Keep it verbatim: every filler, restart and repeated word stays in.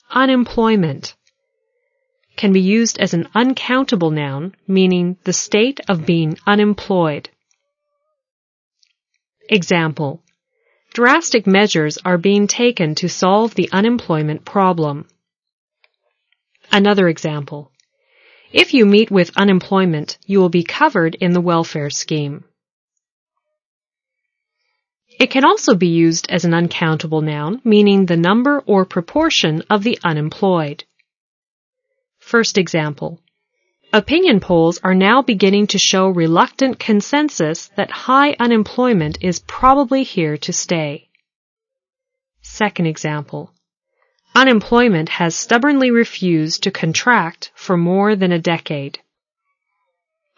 Unemployment can be used as an uncountable noun, meaning the state of being unemployed. Example: drastic measures are being taken to solve the unemployment problem. Another example: if you meet with unemployment, you will be covered in the welfare scheme. It can also be used as an uncountable noun, meaning the number or proportion of the unemployed. First example: opinion polls are now beginning to show reluctant consensus that high unemployment is probably here to stay. Second example: unemployment has stubbornly refused to contract for more than a decade.